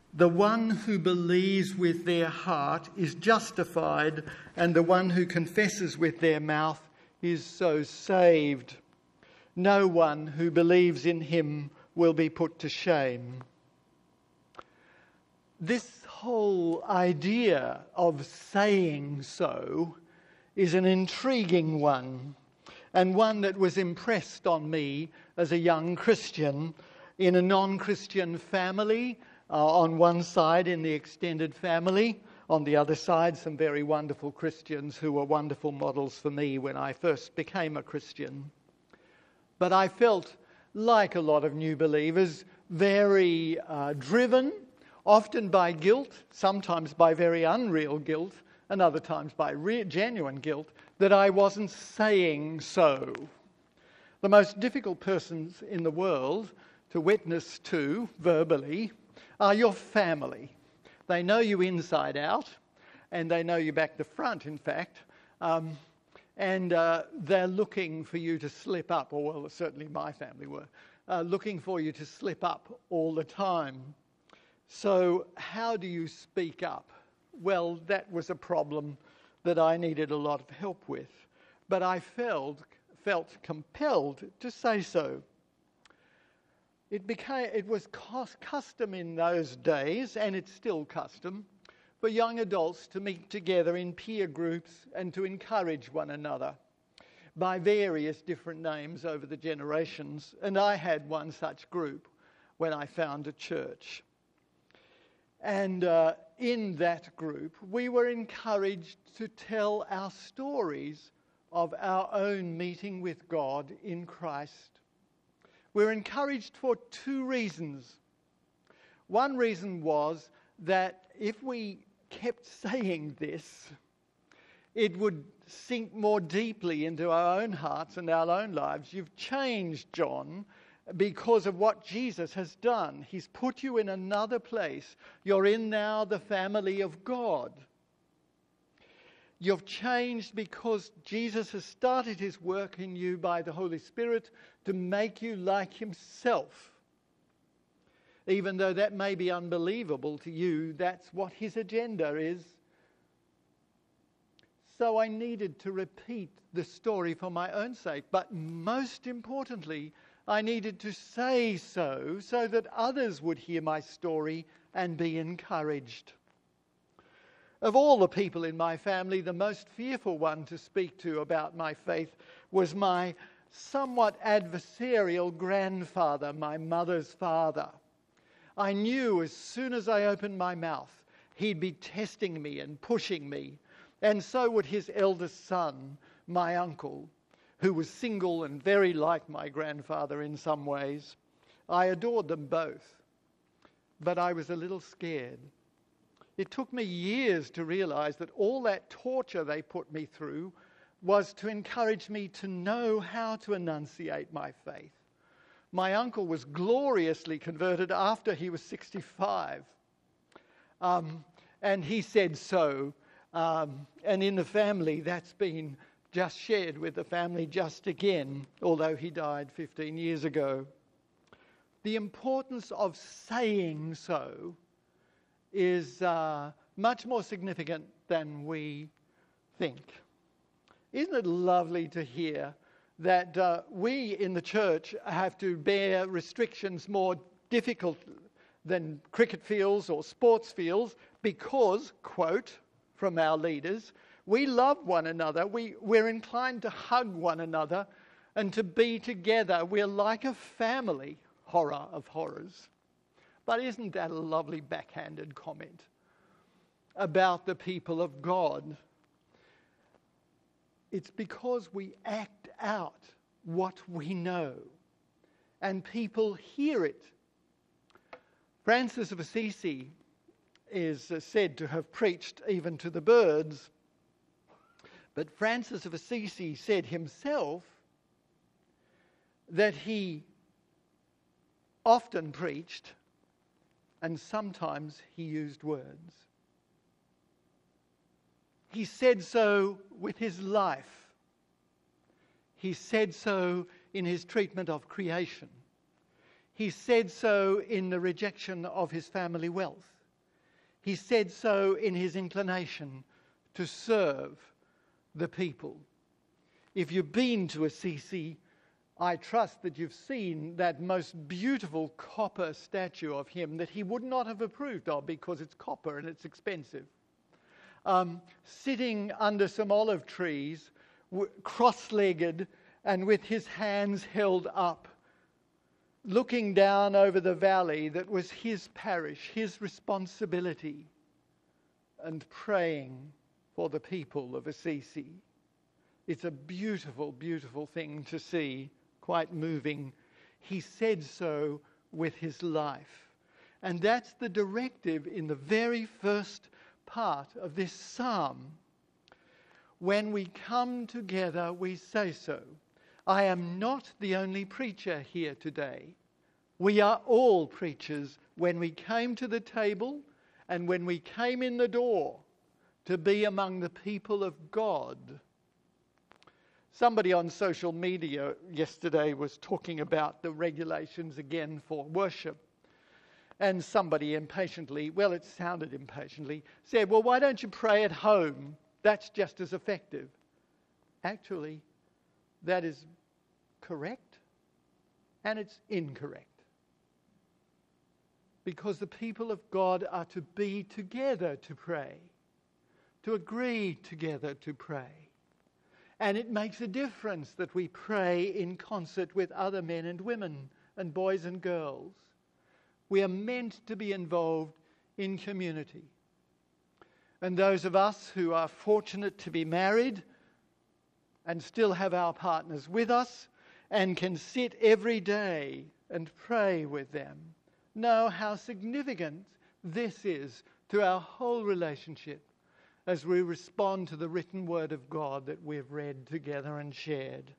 The one who believes with their heart is justified, and the one who confesses with their mouth is so saved. No one who believes in him will be put to shame. This whole idea of saying so is an intriguing one, and one that was impressed on me as a young Christian in a non-Christian family, on one side in the extended family, on the other side some very wonderful Christians who were wonderful models for me when I first became a Christian. But I felt, like a lot of new believers, very driven, often by guilt, sometimes by very unreal guilt, and other times by genuine guilt, that I wasn't saying so. The most difficult persons in the world to witness to verbally are your family. They know you inside out, and they know you back to front, in fact, and they're looking for you to slip up, or well, certainly my family were, looking for you to slip up all the time. So how do you speak up? Well, that was a problem that I needed a lot of help with, but I felt compelled to say so. It was custom in those days, and it's still custom, for young adults to meet together in peer groups and to encourage one another by various different names over the generations. And I had one such group when I found a church. And in that group, we were encouraged to tell our stories of our own meeting with God in Christ. We're encouraged for two reasons. One reason was that if we kept saying this, it would sink more deeply into our own hearts and our own lives. You've changed, John, because of what Jesus has done. He's put you in another place. You're in now the family of God. You've changed because Jesus has started his work in you by the Holy Spirit to make you like himself. Even though that may be unbelievable to you, that's what his agenda is. So I needed to repeat the story for my own sake, but most importantly, I needed to say so that others would hear my story and be encouraged. Of all the people in my family, the most fearful one to speak to about my faith was my somewhat adversarial grandfather, my mother's father. I knew as soon as I opened my mouth, he'd be testing me and pushing me. And so would his eldest son, my uncle, who was single and very like my grandfather in some ways. I adored them both, but I was a little scared. It took me years to realize that all that torture they put me through was to encourage me to know how to enunciate my faith. My uncle was gloriously converted after he was 65. And he said so. And in the family, that's been just shared with the family just again, although he died 15 years ago. The importance of saying so is much more significant than we think. Isn't it lovely to hear that we in the church have to bear restrictions more difficult than cricket fields or sports fields because, quote, from our leaders, we love one another, we're inclined to hug one another and to be together. We're like a family, horror of horrors. But isn't that a lovely backhanded comment about the people of God? It's because we act out what we know, and people hear it. Francis of Assisi is said to have preached even to the birds, but Francis of Assisi said himself that he often preached and sometimes he used words. He said so with his life. He said so in his treatment of creation. He said so in the rejection of his family wealth. He said so in his inclination to serve the people. If you've been to Assisi, I trust that you've seen that most beautiful copper statue of him that he would not have approved of because it's copper and it's expensive. Sitting under some olive trees, cross-legged and with his hands held up, looking down over the valley that was his parish, his responsibility, and praying for the people of Assisi. It's a beautiful, beautiful thing to see, quite moving. He said so with his life. And that's the directive in the very first part of this psalm. When we come together, we say so. I am not the only preacher here today. We are all preachers when we came to the table and when we came in the door to be among the people of God. Somebody on social media yesterday was talking about the regulations again for worship. And somebody impatiently, well, it sounded impatiently, said, well, why don't you pray at home? That's just as effective. Actually, that is correct and it's incorrect. Because the people of God are to be together to pray, to agree together to pray. And it makes a difference that we pray in concert with other men and women and boys and girls. We are meant to be involved in community. And those of us who are fortunate to be married and still have our partners with us and can sit every day and pray with them, know how significant this is to our whole relationship as we respond to the written word of God that we've read together and shared.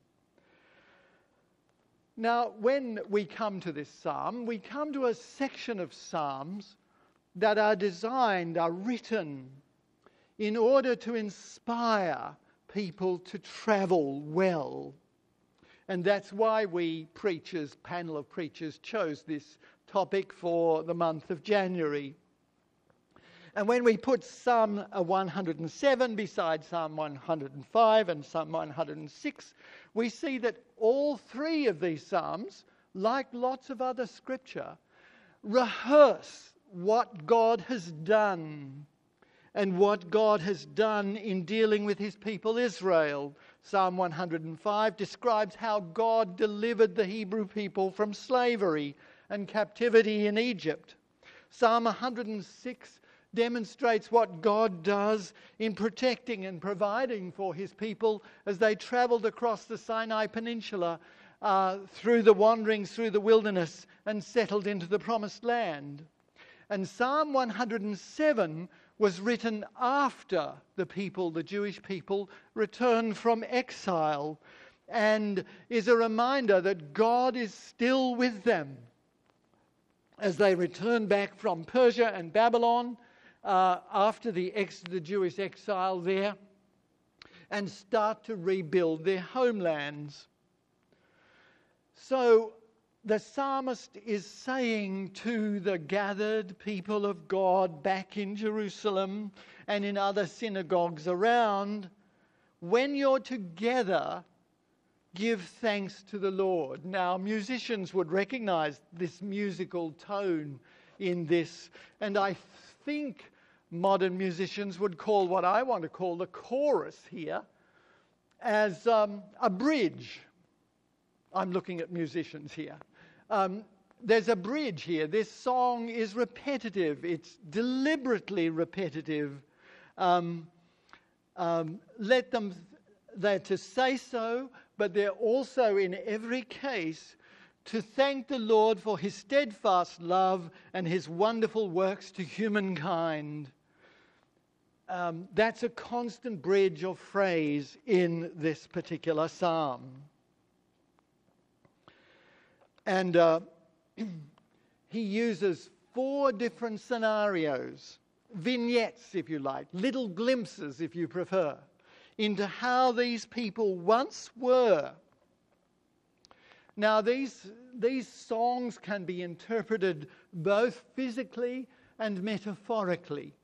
Now, when we come to this psalm, we come to a section of psalms that are designed, are written in order to inspire people to travel well. And that's why we preachers, panel of preachers, chose this topic for the month of January. And when we put Psalm 107 beside Psalm 105 and Psalm 106, we see that all three of these psalms, like lots of other scripture, rehearse what God has done and what God has done in dealing with his people Israel. Psalm 105 describes how God delivered the Hebrew people from slavery and captivity in Egypt. Psalm 106 demonstrates what God does in protecting and providing for his people as they traveled across the Sinai Peninsula through the wanderings through the wilderness and settled into the promised land. And Psalm 107 was written after the Jewish people, returned from exile, and is a reminder that God is still with them as they return back from Persia and Babylon after the Jewish exile there and start to rebuild their homelands. So the psalmist is saying to the gathered people of God back in Jerusalem and in other synagogues around, when you're together, give thanks to the Lord. Now, musicians would recognize this musical tone in this, and I think modern musicians would call what I want to call the chorus here as a bridge. I'm looking at musicians here. There's a bridge here. This song is repetitive. It's deliberately repetitive. They're to say so, but they're also in every case to thank the Lord for his steadfast love and his wonderful works to humankind. That's a constant bridge of phrase in this particular psalm. And he uses 4 different scenarios, vignettes if you like, little glimpses if you prefer, into how these people once were. Now these songs can be interpreted both physically and metaphorically.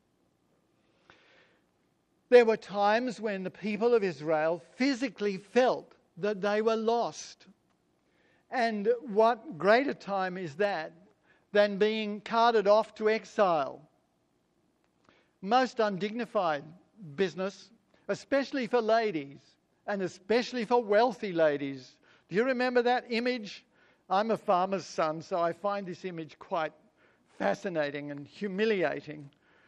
There were times when the people of Israel physically felt that they were lost. And what greater time is that than being carted off to exile? Most undignified business, especially for ladies, and especially for wealthy ladies. Do you remember that image? I'm a farmer's son, so I find this image quite fascinating and humiliating.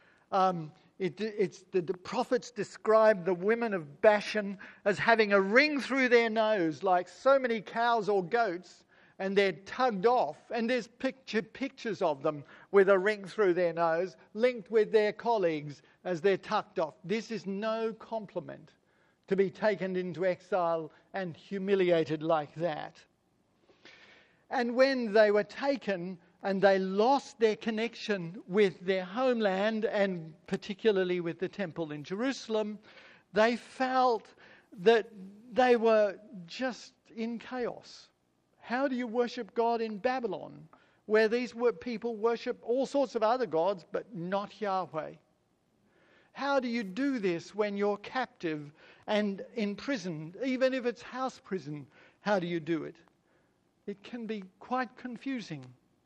The prophets describe the women of Bashan as having a ring through their nose like so many cows or goats, and they're tugged off. And there's pictures of them with a ring through their nose, linked with their colleagues as they're tucked off. This is no compliment to be taken into exile and humiliated like that. And when they were taken and they lost their connection with their homeland, and particularly with the temple in Jerusalem, they felt that they were just in chaos. How do you worship God in Babylon, where these people worship all sorts of other gods, but not Yahweh? How do you do this when you're captive and imprisoned, even if it's house prison? How do you do it? It can be quite confusing.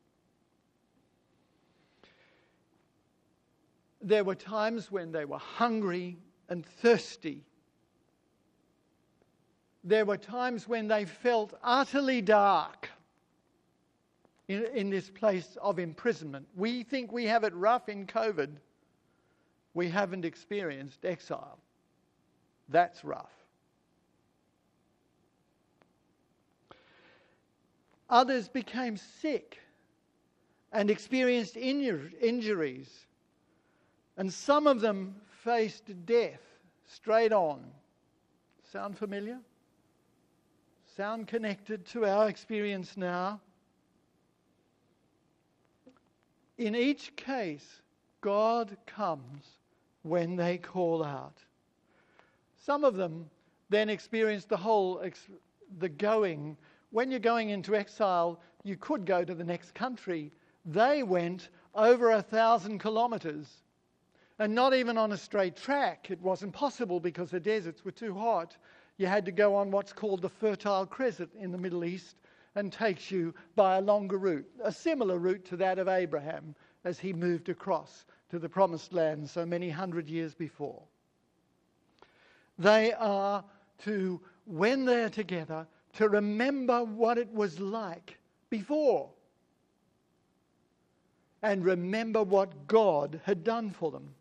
There were times when they were hungry and thirsty. There were times when they felt utterly dark in this place of imprisonment. We think we have it rough in COVID. We haven't experienced exile. That's rough. Others became sick and experienced injuries. And some of them faced death straight on. Sound familiar? Sound connected to our experience now? In each case, God comes when they call out. Some of them then experienced the going. When you're going into exile, you could go to the next country. They went over 1,000 kilometres. And not even on a straight track. It wasn't possible because the deserts were too hot. You had to go on what's called the Fertile Crescent in the Middle East, and takes you by a longer route, a similar route to that of Abraham as he moved across to the Promised Land so many hundred years before. They are to, when they're together, to remember what it was like before, and remember what God had done for them.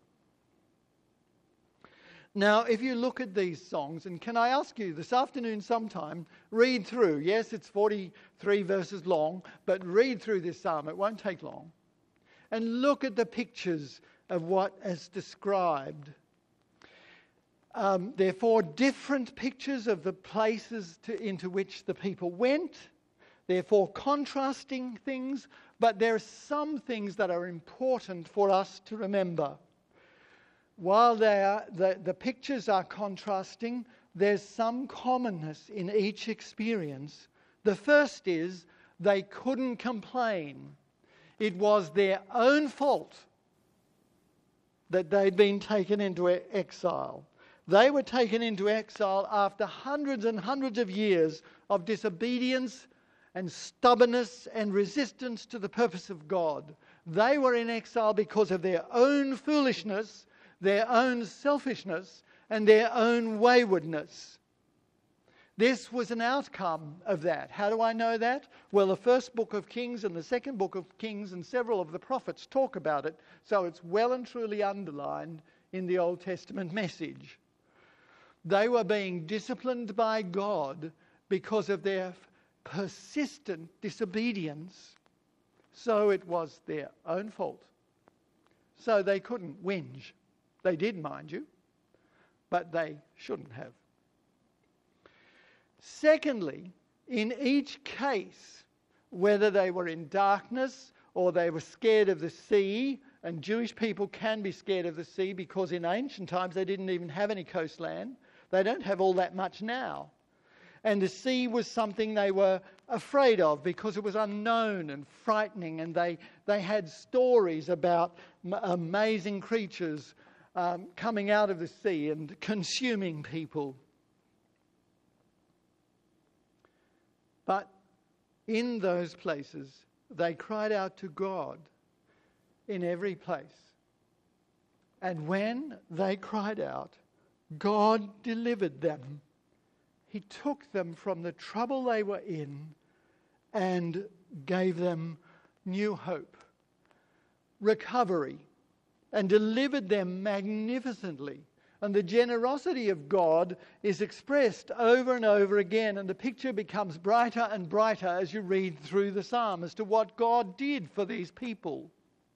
Now, if you look at these songs, and can I ask you this afternoon sometime, read through. Yes, it's 43 verses long, but read through this psalm. It won't take long. And look at the pictures of what is described. There are 4 different pictures of the places into which the people went. There are 4 contrasting things, but there are some things that are important for us to remember. While the pictures are contrasting, there's some commonness in each experience. The first is they couldn't complain. It was their own fault that they'd been taken into exile. They were taken into exile after hundreds and hundreds of years of disobedience and stubbornness and resistance to the purpose of God. They were in exile because of their own foolishness, their own selfishness, and their own waywardness. This was an outcome of that. How do I know that? Well, the first book of Kings and the second book of Kings and several of the prophets talk about it, so it's well and truly underlined in the Old Testament message. They were being disciplined by God because of their persistent disobedience, so it was their own fault. So they couldn't whinge. They did, mind you, but they shouldn't have. Secondly, in each case, whether they were in darkness or they were scared of the sea, and Jewish people can be scared of the sea because in ancient times they didn't even have any coastland. They don't have all that much now. And the sea was something they were afraid of because it was unknown and frightening, and they had stories about amazing creatures coming out of the sea and consuming people. But in those places, they cried out to God in every place. And when they cried out, God delivered them. He took them from the trouble they were in and gave them new hope, recovery, and delivered them magnificently. And the generosity of God is expressed over and over again, and the picture becomes brighter and brighter as you read through the psalm as to what God did for these people.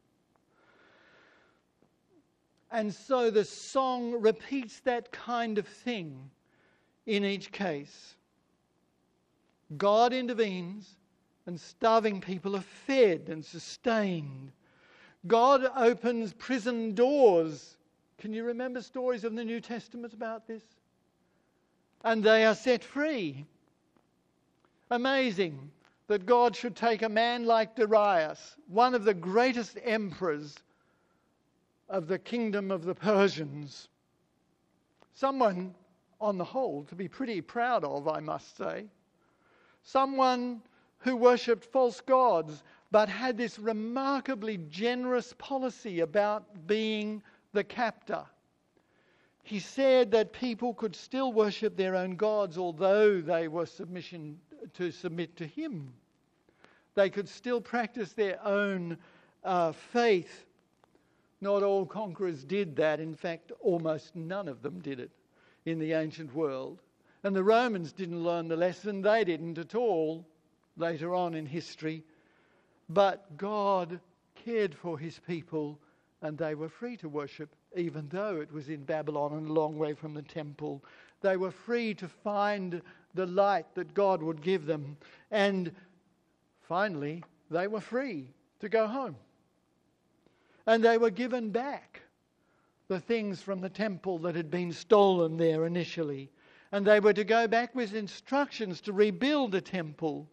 And so the song repeats that kind of thing in each case. God intervenes, and starving people are fed and sustained. God opens prison doors. Can you remember stories of the New Testament about this? And they are set free. Amazing that God should take a man like Darius, one of the greatest emperors of the kingdom of the Persians. Someone, on the whole, to be pretty proud of, I must say. Someone who worshipped false gods, but had this remarkably generous policy about being the captor. He said that people could still worship their own gods, although they were submit to him. They could still practice their own faith. Not all conquerors did that. In fact, almost none of them did it in the ancient world. And the Romans didn't learn the lesson. They didn't at all later on in history. But God cared for his people, and they were free to worship, even though it was in Babylon and a long way from the temple. They were free to find the light that God would give them. And finally, they were free to go home. And they were given back the things from the temple that had been stolen there initially. And they were to go back with instructions to rebuild the temple.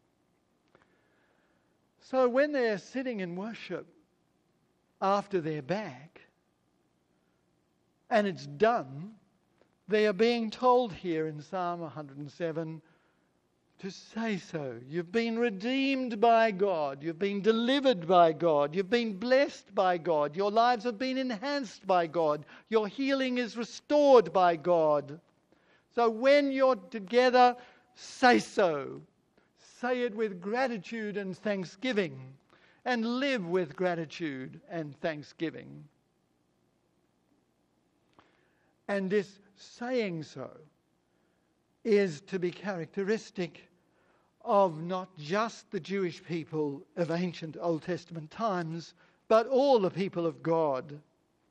So when they're sitting in worship after they're back, and it's done, they are being told here in Psalm 107 to say so. You've been redeemed by God. You've been delivered by God. You've been blessed by God. Your lives have been enhanced by God. Your healing is restored by God. So when you're together, say so. Say it with gratitude and thanksgiving, and live with gratitude and thanksgiving. And this saying so is to be characteristic of not just the Jewish people of ancient Old Testament times, but all the people of God.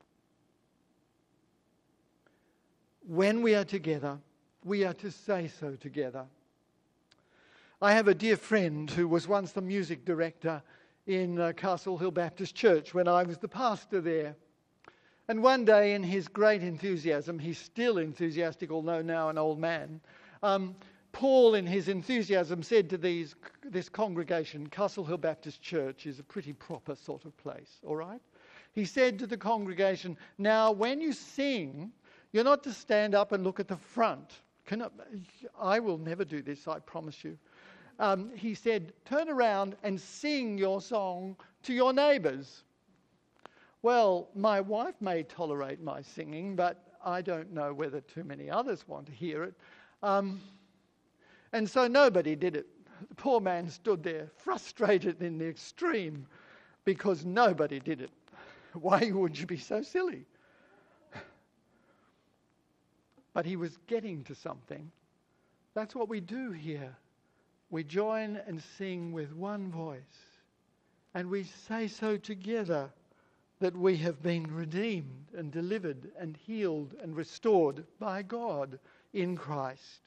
When we are together, we are to say so together. I have a dear friend who was once the music director in Castle Hill Baptist Church when I was the pastor there. And one day, in his great enthusiasm, he's still enthusiastic, although now an old man, Paul, in his enthusiasm, said to this congregation, Castle Hill Baptist Church is a pretty proper sort of place, all right? He said to the congregation, now when you sing, you're not to stand up and look at the front. I will never do this, I promise you. He said, turn around and sing your song to your neighbours. Well, my wife may tolerate my singing, but I don't know whether too many others want to hear it. And so nobody did it. The poor man stood there, frustrated in the extreme, because nobody did it. Why would you be so silly? But he was getting to something. That's what we do here. We join and sing with one voice, and we say so together that we have been redeemed and delivered and healed and restored by God in Christ.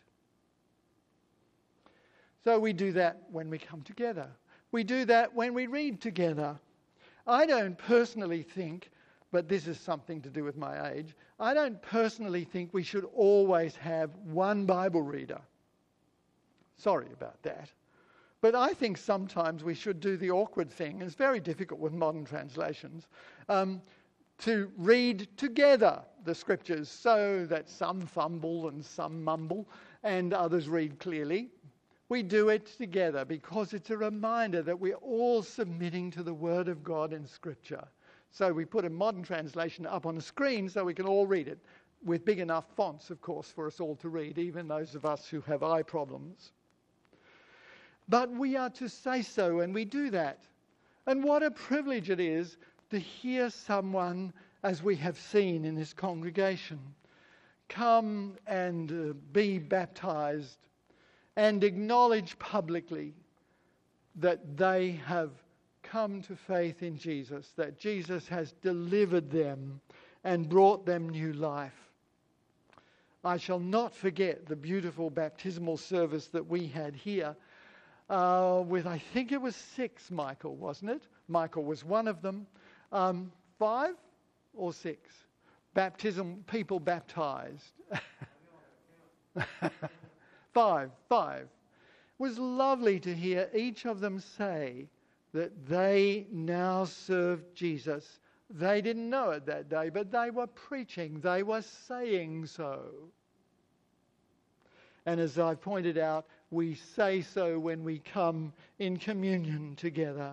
So we do that when we come together. We do that when we read together. I don't personally think, but this is something to do with my age, I don't personally think we should always have one Bible reader. Sorry about that. But I think sometimes we should do the awkward thing, and it's very difficult with modern translations, to read together the scriptures so that some fumble and some mumble and others read clearly. We do it together because it's a reminder that we're all submitting to the Word of God in Scripture. So we put a modern translation up on the screen so we can all read it, with big enough fonts, of course, for us all to read, even those of us who have eye problems. But we are to say so, and we do that. And what a privilege it is to hear someone, as we have seen in this congregation, come and be baptized and acknowledge publicly that they have come to faith in Jesus, that Jesus has delivered them and brought them new life. I shall not forget the beautiful baptismal service that we had here with, I think it was 6, Michael, wasn't it? Michael was one of them. 5 or 6 people baptized. 5. It was lovely to hear each of them say that they now serve Jesus. They didn't know it that day, but they were preaching. They were saying so. And as I've pointed out, we say so when we come in communion together.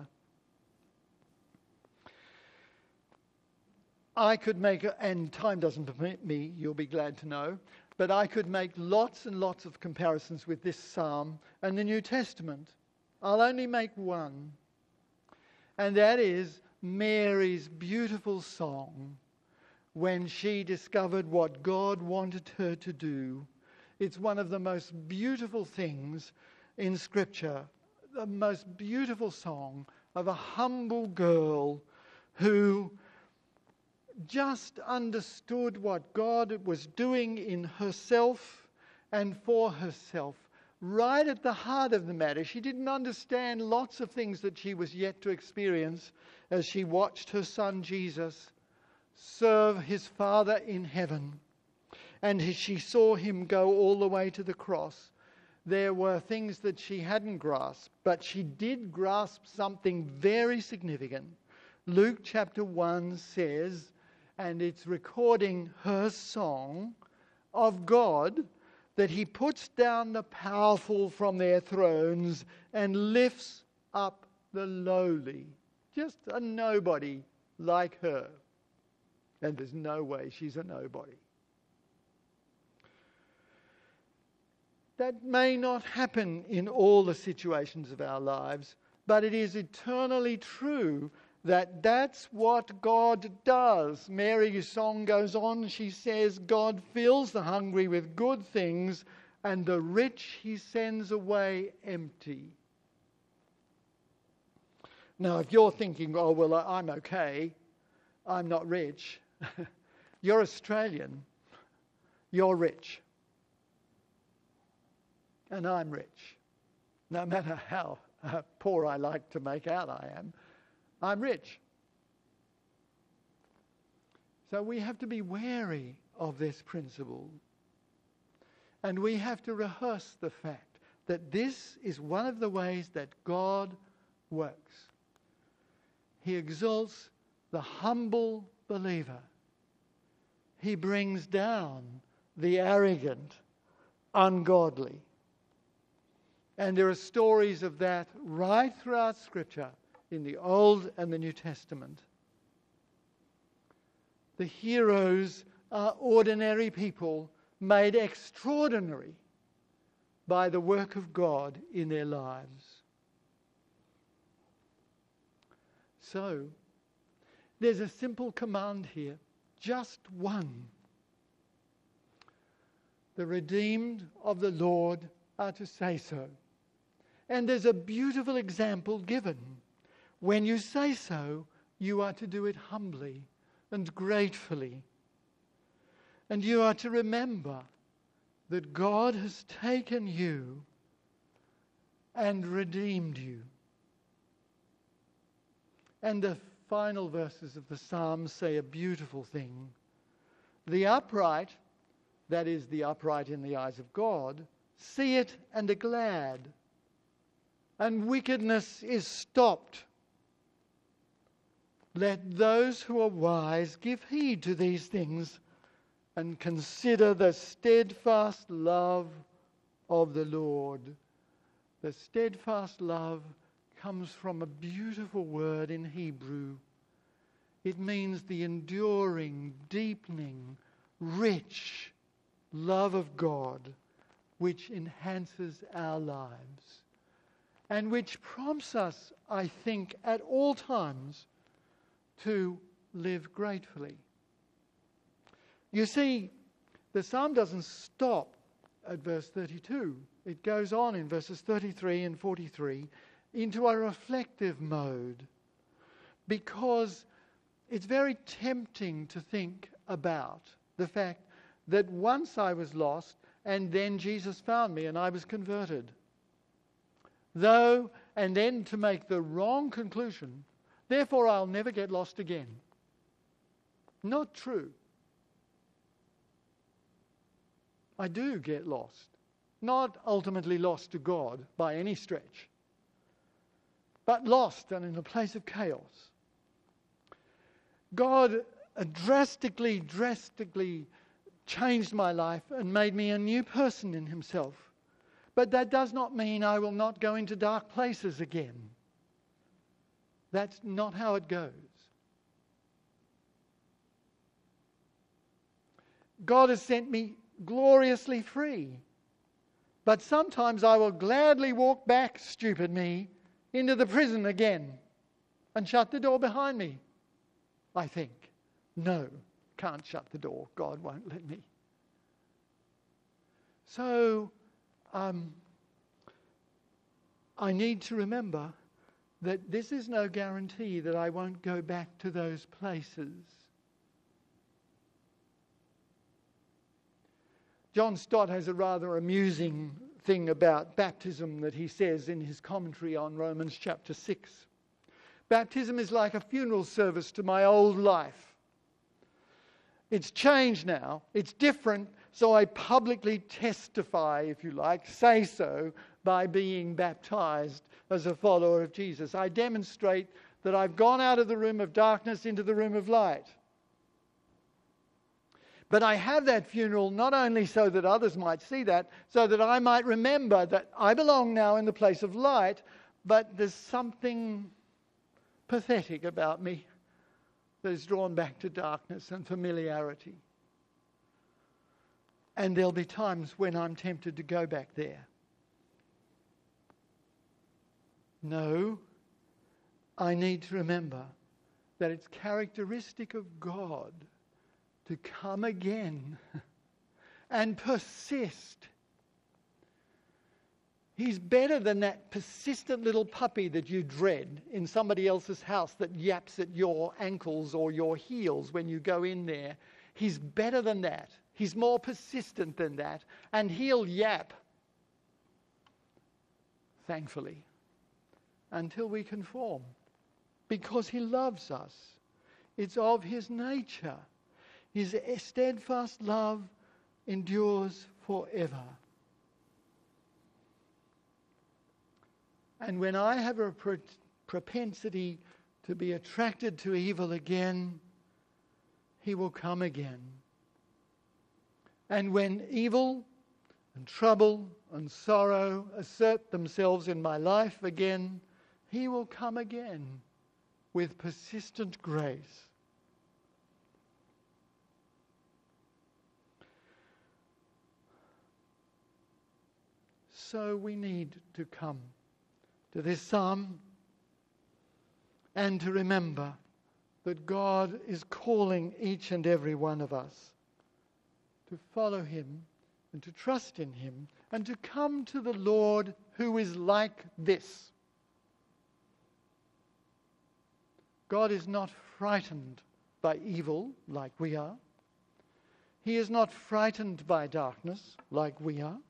I could make, and time doesn't permit me, you'll be glad to know, but I could make lots and lots of comparisons with this psalm and the New Testament. I'll only make one, and that is Mary's beautiful song when she discovered what God wanted her to do. It's one of the most beautiful things in Scripture, the most beautiful song of a humble girl who just understood what God was doing in herself and for herself. Right at the heart of the matter, she didn't understand lots of things that she was yet to experience as she watched her son Jesus serve his Father in heaven. And as she saw him go all the way to the cross, there were things that she hadn't grasped, but she did grasp something very significant. Luke chapter 1 says, and it's recording her song of God, that he puts down the powerful from their thrones and lifts up the lowly. Just a nobody like her. And there's no way she's a nobody. That may not happen in all the situations of our lives, but it is eternally true that that's what God does. Mary's song goes on. She says, God fills the hungry with good things, and the rich he sends away empty. Now, if you're thinking, oh, well, I'm okay, I'm not rich. You're Australian. You're rich. And I'm rich. No matter how poor I like to make out I am, I'm rich. So we have to be wary of this principle. And we have to rehearse the fact that this is one of the ways that God works. He exalts the humble believer. He brings down the arrogant, ungodly. And there are stories of that right throughout Scripture, in the Old and the New Testament. The heroes are ordinary people made extraordinary by the work of God in their lives. So, there's a simple command here, just one. The redeemed of the Lord are to say so. And there's a beautiful example given. When you say so, you are to do it humbly and gratefully. And you are to remember that God has taken you and redeemed you. And the final verses of the Psalms say a beautiful thing. The upright, that is the upright in the eyes of God, see it and are glad. And wickedness is stopped. Let those who are wise give heed to these things and consider the steadfast love of the Lord. The steadfast love comes from a beautiful word in Hebrew. It means the enduring, deepening, rich love of God which enhances our lives and which prompts us, I think, at all times to live gratefully. You see, the psalm doesn't stop at verse 32. It goes on in verses 33 and 43 into a reflective mode, because it's very tempting to think about the fact that once I was lost and then Jesus found me and I was converted. And then to make the wrong conclusion, therefore I'll never get lost again. Not true. I do get lost. Not ultimately lost to God by any stretch, but lost and in a place of chaos. God drastically changed my life and made me a new person in himself. But that does not mean I will not go into dark places again. That's not how it goes. God has sent me gloriously free. But sometimes I will gladly walk back, stupid me, into the prison again and shut the door behind me. I think, no, can't shut the door. God won't let me. So, I need to remember that this is no guarantee that I won't go back to those places. John Stott has a rather amusing thing about baptism that he says in his commentary on Romans chapter 6. Baptism is like a funeral service to my old life. It's changed now. It's different. So I publicly testify, if you like, say so, by being baptized as a follower of Jesus. I demonstrate that I've gone out of the room of darkness into the room of light. But I have that funeral not only so that others might see that, so that I might remember that I belong now in the place of light, but there's something pathetic about me that is drawn back to darkness and familiarity. And there'll be times when I'm tempted to go back there. No, I need to remember that it's characteristic of God to come again and persist. He's better than that persistent little puppy that you dread in somebody else's house that yaps at your ankles or your heels when you go in there. He's better than that. He's more persistent than that. And he'll yap, thankfully, until we conform. Because he loves us. It's of his nature. His steadfast love endures forever. And when I have a propensity to be attracted to evil again, he will come again. And when evil and trouble and sorrow assert themselves in my life again, he will come again with persistent grace. So we need to come to this psalm and to remember that God is calling each and every one of us to follow him and to trust in him and to come to the Lord who is like this. God is not frightened by evil like we are. He is not frightened by darkness like we are.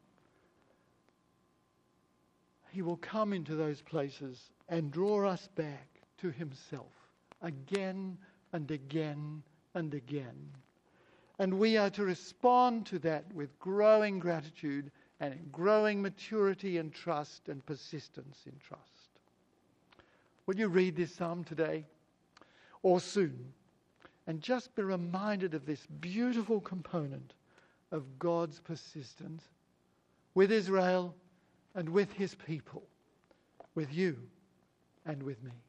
He will come into those places and draw us back to himself again and again and again. And we are to respond to that with growing gratitude and growing maturity and trust and persistence in trust. Will you read this psalm today? or soon. And just be reminded of this beautiful component of God's persistence with Israel and with his people, with you and with me.